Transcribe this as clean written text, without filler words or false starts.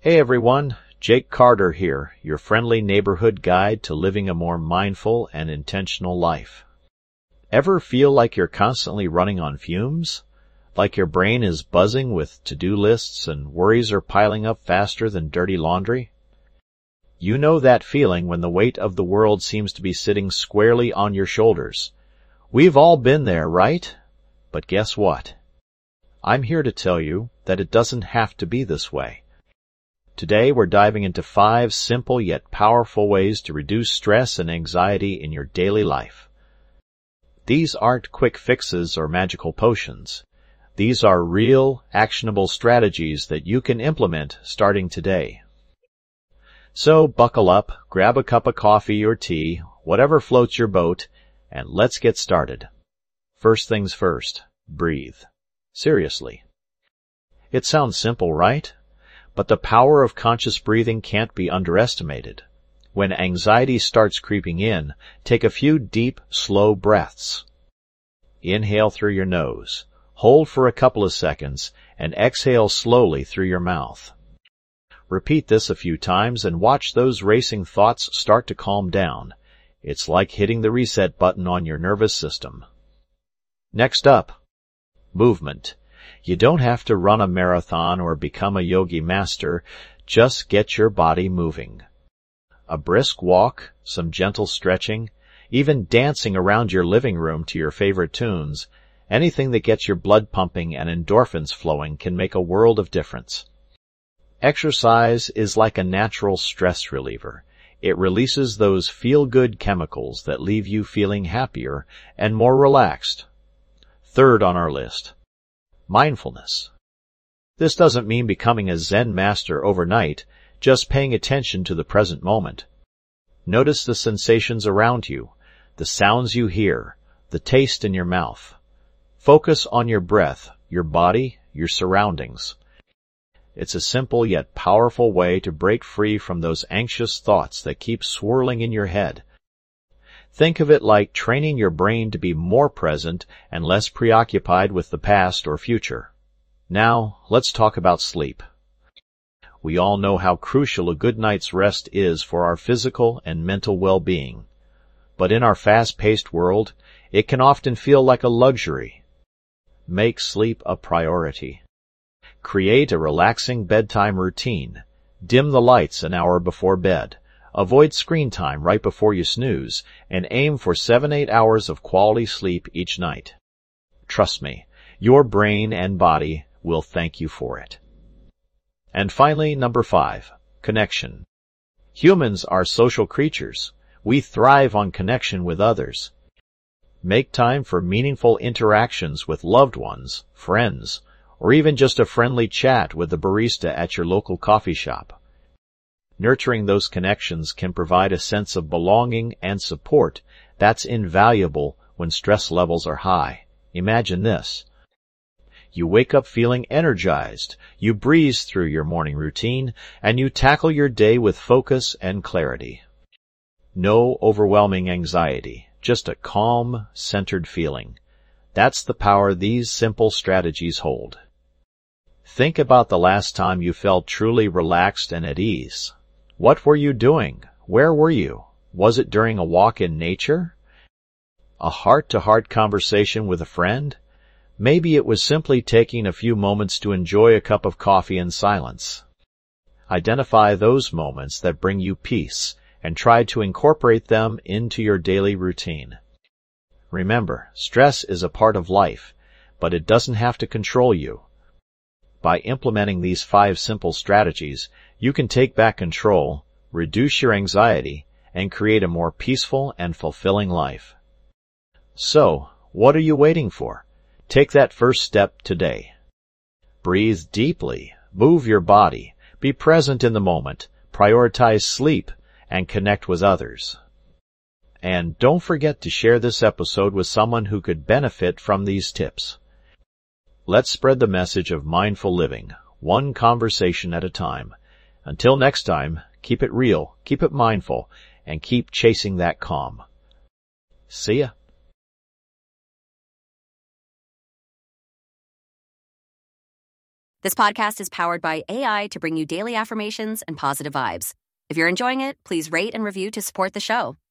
Hey everyone, Jake Carter here, your friendly neighborhood guide to living a more mindful and intentional life. Ever feel like you're constantly running on fumes? Like your brain is buzzing with to-do lists and worries are piling up faster than dirty laundry? You know that feeling when the weight of the world seems to be sitting squarely on your shoulders. We've all been there, right? But guess what? I'm here to tell you that it doesn't have to be this way. Today we're diving into 5 simple yet powerful ways to reduce stress and anxiety in your daily life. These aren't quick fixes or magical potions. These are real, actionable strategies that you can implement starting today. So buckle up, grab a cup of coffee or tea, whatever floats your boat, and let's get started. First things first, breathe. Seriously. It sounds simple, right? But the power of conscious breathing can't be underestimated. When anxiety starts creeping in, take a few deep, slow breaths. Inhale through your nose, hold for a couple of seconds, and exhale slowly through your mouth. Repeat this a few times and watch those racing thoughts start to calm down. It's like hitting the reset button on your nervous system. Next up, movement. You don't have to run a marathon or become a yogi master, just get your body moving. A brisk walk, some gentle stretching, even dancing around your living room to your favorite tunes, anything that gets your blood pumping and endorphins flowing can make a world of difference. Exercise is like a natural stress reliever. It releases those feel-good chemicals that leave you feeling happier and more relaxed. Third on our list, mindfulness. This doesn't mean becoming a Zen master overnight, just paying attention to the present moment. Notice the sensations around you, the sounds you hear, the taste in your mouth. Focus on your breath, your body, your surroundings. It's a simple yet powerful way to break free from those anxious thoughts that keep swirling in your head. Think of it like training your brain to be more present and less preoccupied with the past or future. Now, let's talk about sleep. We all know how crucial a good night's rest is for our physical and mental well-being. But in our fast-paced world, it can often feel like a luxury. Make sleep a priority. Create a relaxing bedtime routine. Dim the lights an hour before bed. Avoid screen time right before you snooze, and aim for 7-8 hours of quality sleep each night. Trust me, your brain and body will thank you for it. And finally, number 5, connection. Humans are social creatures. We thrive on connection with others. Make time for meaningful interactions with loved ones, friends, or even just a friendly chat with the barista at your local coffee shop. Nurturing those connections can provide a sense of belonging and support that's invaluable when stress levels are high. Imagine this. You wake up feeling energized, you breeze through your morning routine, and you tackle your day with focus and clarity. No overwhelming anxiety, just a calm, centered feeling. That's the power these simple strategies hold. Think about the last time you felt truly relaxed and at ease. What were you doing? Where were you? Was it during a walk in nature? A heart-to-heart conversation with a friend? Maybe it was simply taking a few moments to enjoy a cup of coffee in silence. Identify those moments that bring you peace and try to incorporate them into your daily routine. Remember, stress is a part of life, but it doesn't have to control you. By implementing these 5 simple strategies, you can take back control, reduce your anxiety, and create a more peaceful and fulfilling life. So, what are you waiting for? Take that first step today. Breathe deeply, move your body, be present in the moment, prioritize sleep, and connect with others. And don't forget to share this episode with someone who could benefit from these tips. Let's spread the message of mindful living, one conversation at a time. Until next time, keep it real, keep it mindful, and keep chasing that calm. See ya. This podcast is powered by AI to bring you daily affirmations and positive vibes. If you're enjoying it, please rate and review to support the show.